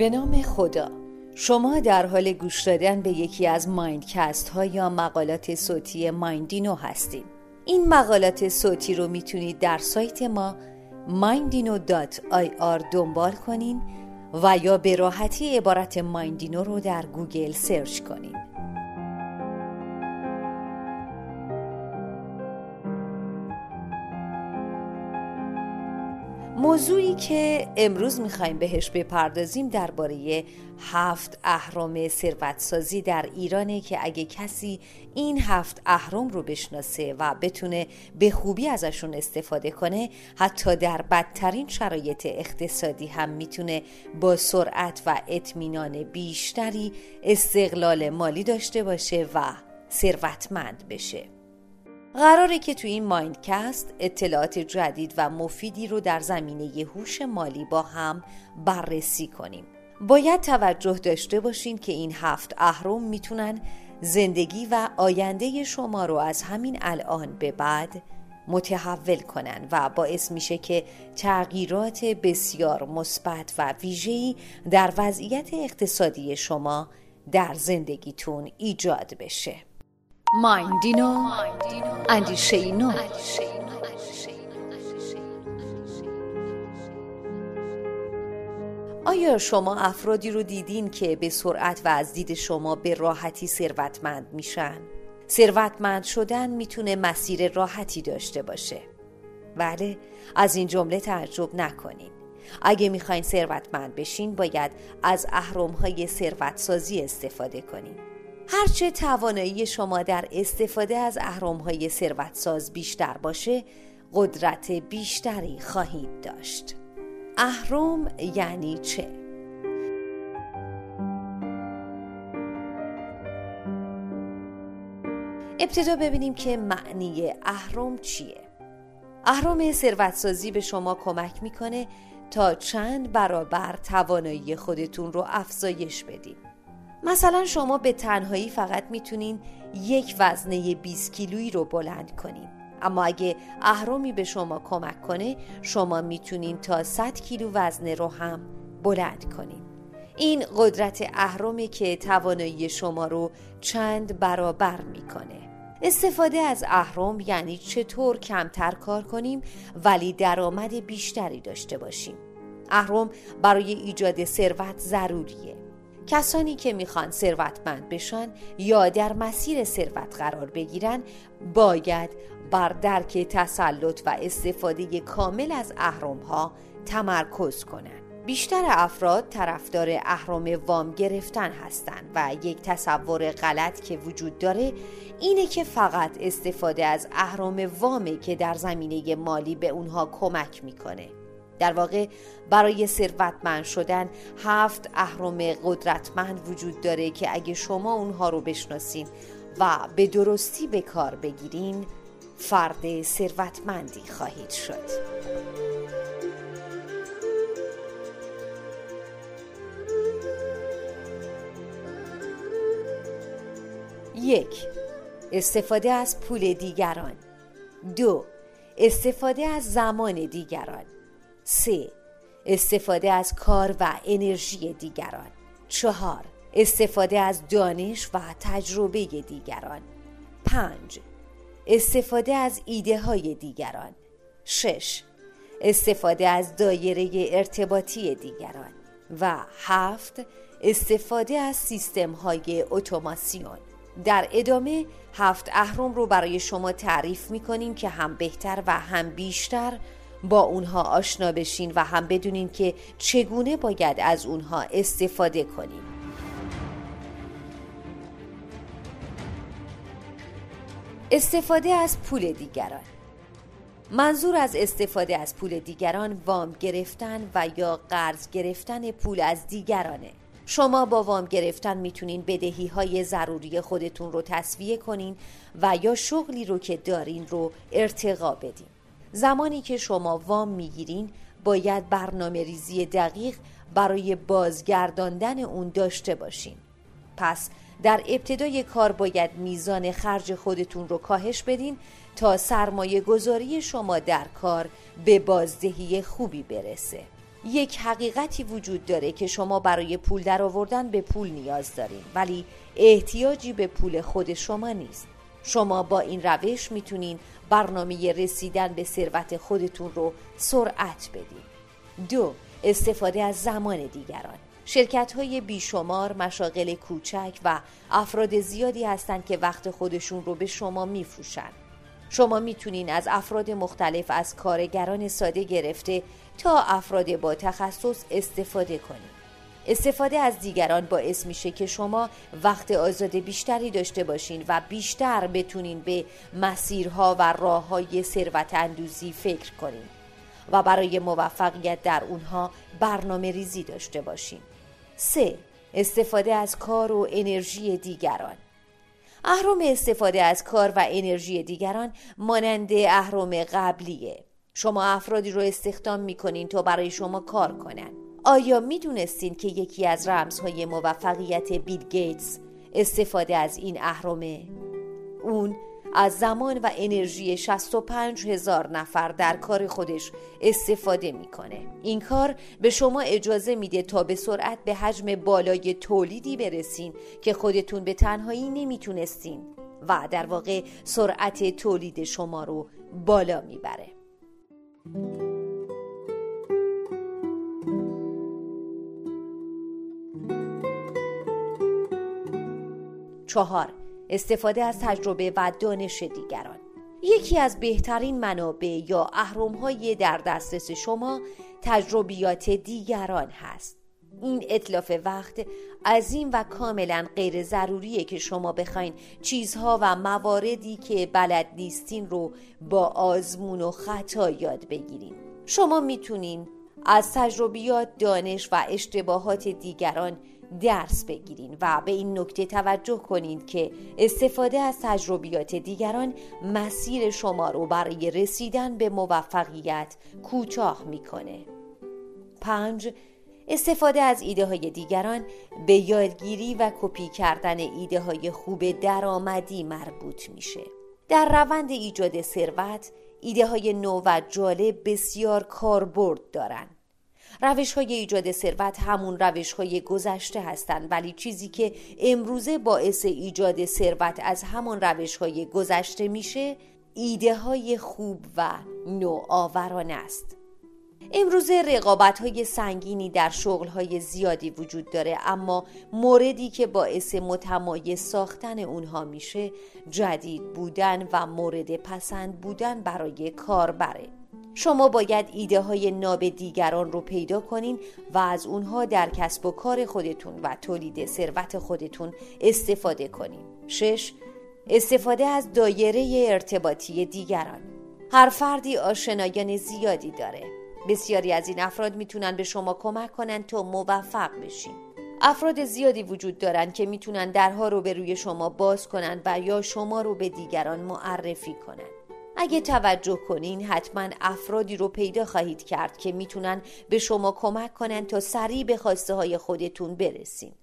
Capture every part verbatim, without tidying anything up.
به نام خدا. شما در حال گوش دادن به یکی از مایندکست ها یا مقالات صوتی مایندینو هستید. این مقالات صوتی رو میتونید در سایت ما مایندینو دات آی آر دنبال کنین و یا به راحتی عبارت مایندینو رو در گوگل سرچ کنین. موضوعی که امروز میخوایم بهش بپردازیم درباره هفت اهرم ثروتسازی در ایرانه که اگه کسی این هفت اهرم رو بشناسه و بتونه به خوبی ازشون استفاده کنه، حتی در بدترین شرایط اقتصادی هم میتونه با سرعت و اطمینان بیشتری استقلال مالی داشته باشه و ثروتمند بشه. قراره که تو این مایندکست اطلاعات جدید و مفیدی رو در زمینه هوش مالی با هم بررسی کنیم. باید توجه داشته باشین که این هفت اهرم میتونن زندگی و آینده شما رو از همین الان به بعد متحول کنن و باعث میشه که تغییرات بسیار مثبت و ویژه‌ای در وضعیت اقتصادی شما در زندگیتون ایجاد بشه. مایندینو، اندیشه نو. آیا شما افرادی رو دیدین که به سرعت و از دید شما به راحتی ثروتمند میشن؟ ثروتمند شدن میتونه مسیر راحتی داشته باشه. بله، از این جمله تعجب نکنین. اگه میخواین ثروتمند بشین باید از اهرم‌های ثروتسازی استفاده کنین. هرچه توانایی شما در استفاده از اهرم‌های ثروتساز بیشتر باشه، قدرت بیشتری خواهید داشت. اهرم یعنی چه؟ ابتدا ببینیم که معنی اهرم چیه. اهرم ثروتسازی به شما کمک میکنه تا چند برابر توانایی خودتون رو افزایش بدین. مثلا شما به تنهایی فقط میتونین یک وزنه بیست کیلویی رو بلند کنین، اما اگه اهرمی به شما کمک کنه شما میتونین تا صد کیلو وزنه رو هم بلند کنین. این قدرت اهرمی که توانایی شما رو چند برابر میکنه. استفاده از اهرم یعنی چطور کمتر کار کنیم ولی درآمد بیشتری داشته باشیم. اهرم برای ایجاد ثروت ضروریه. کسانی که میخوان ثروتمند بشن یا در مسیر ثروت قرار بگیرن باید بر درک تسلط و استفاده کامل از اهرم‌ها تمرکز کنن. بیشتر افراد طرفدار اهرم وام گرفتن هستند و یک تصور غلط که وجود داره اینه که فقط استفاده از اهرم وامه که در زمینه مالی به اونها کمک میکنه. در واقع برای ثروتمند شدن هفت اهرم قدرتمند وجود داره که اگه شما اونها رو بشناسین و به درستی به کار بگیرین فرد ثروتمندی خواهید شد. یک، استفاده از پول دیگران. دو، استفاده از زمان دیگران. سه، استفاده از کار و انرژی دیگران. چهار، استفاده از دانش و تجربه دیگران. پنج، استفاده از ایده های دیگران. شش، استفاده از دایره ارتباطی دیگران. و هفت، استفاده از سیستم های اتوماسیون. در ادامه هفت اهرم رو برای شما تعریف می‌کنیم که هم بهتر و هم بیشتر با اونها آشنا بشین و هم بدونین که چگونه باید از اونها استفاده کنیم. استفاده از پول دیگران. منظور از استفاده از پول دیگران وام گرفتن و یا قرض گرفتن پول از دیگرانه. شما با وام گرفتن میتونین بدهی‌های ضروری خودتون رو تسویه کنین و یا شغلی رو که دارین رو ارتقا بدین. زمانی که شما وام میگیرین باید برنامه ریزی دقیق برای بازگرداندن اون داشته باشین. پس در ابتدای کار باید میزان خرج خودتون رو کاهش بدین تا سرمایه گذاری شما در کار به بازدهی خوبی برسه. یک حقیقتی وجود داره که شما برای پول درآوردن به پول نیاز دارین، ولی احتیاجی به پول خود شما نیست. شما با این روش میتونین برنامه رسیدن به ثروت خودتون رو سرعت بدین. دو، استفاده از زمان دیگران. شرکت‌های بیشمار، مشاغل کوچک و افراد زیادی هستند که وقت خودشون رو به شما میفروشن. شما میتونین از افراد مختلف، از کارگران ساده گرفته تا افراد با تخصص استفاده کنید. استفاده از دیگران باعث میشه که شما وقت آزاد بیشتری داشته باشین و بیشتر بتونین به مسیرها و راههای ثروت اندوزی فکر کنین و برای موفقیت در اونها برنامه ریزی داشته باشین. سه، استفاده از کار و انرژی دیگران. اهرم استفاده از کار و انرژی دیگران مانند اهرم قبلیه. شما افرادی رو استخدام میکنین تا برای شما کار کنن. آیا میدونستین که یکی از رمزهای موفقیت بیل گیتس استفاده از این اهرمه؟ اون از زمان و انرژی شصت و پنج هزار نفر در کار خودش استفاده میکنه. این کار به شما اجازه میده تا به سرعت به حجم بالای تولیدی برسین که خودتون به تنهایی نمیتونستین و در واقع سرعت تولید شما رو بالا میبره. چهار، استفاده از تجربه و دانش دیگران. یکی از بهترین منابع یا اهرم‌های در دسترس شما تجربیات دیگران هست. این اتلاف وقت عظیم و کاملا غیر ضروریه که شما بخواین چیزها و مواردی که بلد نیستین رو با آزمون و خطا یاد بگیرین. شما میتونین از تجربیات، دانش و اشتباهات دیگران درس بگیرین و به این نکته توجه کنین که استفاده از تجربیات دیگران مسیر شما رو برای رسیدن به موفقیت کوتاه میکنه. پنج، استفاده از ایده های دیگران به یادگیری و کپی کردن ایده های خوب درآمدی مربوط میشه. در روند ایجاد ثروت، ایده های نو و جالب بسیار کاربرد دارن. روش های ایجاد ثروت همون روش های گذشته هستند، ولی چیزی که امروزه باعث ایجاد ثروت از همون روش های گذشته میشه ایده های خوب و نوآورانه است. امروزه رقابت های سنگینی در شغل های زیادی وجود داره، اما موردی که باعث متمایز ساختن اونها میشه جدید بودن و مورد پسند بودن برای کاربره. شما باید ایده های ناب دیگران رو پیدا کنین و از اونها در کسب و کار خودتون و تولید ثروت خودتون استفاده کنین. شش، استفاده از دایره ارتباطی دیگران. هر فردی آشنایان زیادی داره. بسیاری از این افراد میتونن به شما کمک کنن تا موفق بشین. افراد زیادی وجود دارن که میتونن درها رو به روی شما باز کنن و یا شما رو به دیگران معرفی کنن. اگه توجه کنین حتما افرادی رو پیدا خواهید کرد که میتونن به شما کمک کنن تا سریع به خواسته های خودتون برسین.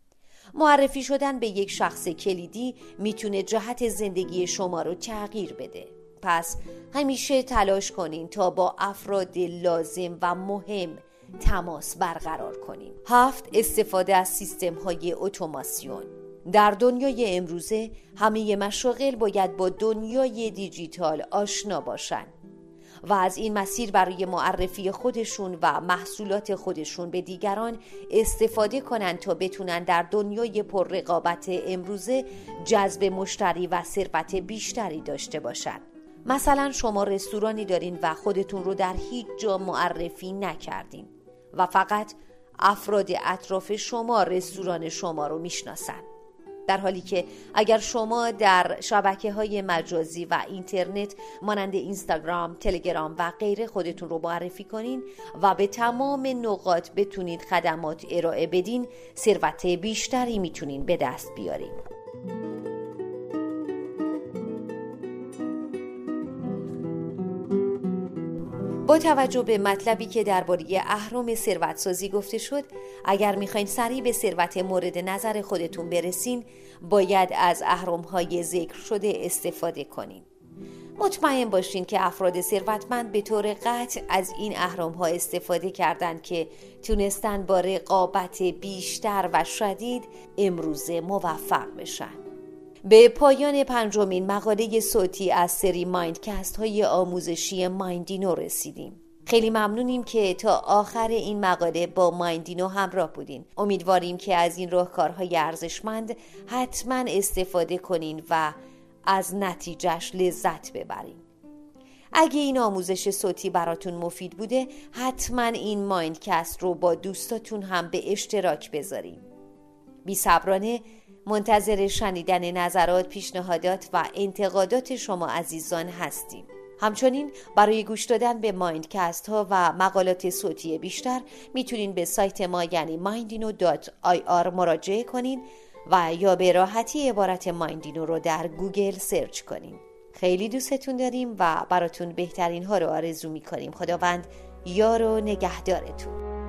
معرفی شدن به یک شخص کلیدی میتونه جهت زندگی شما رو تغییر بده. پس همیشه تلاش کنین تا با افراد لازم و مهم تماس برقرار کنین. هفت، استفاده از سیستم های اتوماسیون. در دنیای امروزه همه مشاغل باید با دنیای دیجیتال آشنا باشن و از این مسیر برای معرفی خودشون و محصولات خودشون به دیگران استفاده کنن تا بتونن در دنیای پر رقابت امروزه جذب مشتری و ثروت بیشتری داشته باشن. مثلا شما رستورانی دارین و خودتون رو در هیچ جا معرفی نکردین و فقط افراد اطراف شما رستوران شما رو میشناسن، در حالی که اگر شما در شبکه‌های مجازی و اینترنت مانند اینستاگرام، تلگرام و غیره خودتون رو معرفی کنین و به تمام نقاط بتونید خدمات ارائه بدین، ثروت بیشتری میتونین به دست بیارین. با توجه به مطلبی که درباره اهرم ثروت سازی گفته شد، اگر میخواین سریع به ثروت مورد نظر خودتون برسین، باید از اهرم‌های ذکر شده استفاده کنین. مطمئن باشین که افراد ثروتمند به طور قطع از این اهرم ها استفاده کردند که تونستن با رقابت بیشتر و شدید امروزه موفق بشن. به پایان پنجمین مقاله صوتی از سری مایندکست های آموزشی مایندینو رسیدیم. خیلی ممنونیم که تا آخر این مقاله با مایندینو همراه بودین. امیدواریم که از این راهکارهای ارزشمند حتما استفاده کنین و از نتیجهش لذت ببرین. اگه این آموزش صوتی براتون مفید بوده، حتما این مایندکست رو با دوستاتون هم به اشتراک بذارین. بی‌صبرانه منتظر شنیدن نظرات، پیشنهادات و انتقادات شما عزیزان هستیم. همچنین برای گوش دادن به مایندکست ها و مقالات صوتی بیشتر میتونین به سایت ما یعنی مایندینو دات آی آر مراجعه کنین و یا به راحتی عبارت مایندینو رو در گوگل سرچ کنین. خیلی دوستتون داریم و براتون بهترین ها رو آرزو میکنیم. خداوند یار و نگهدارتون.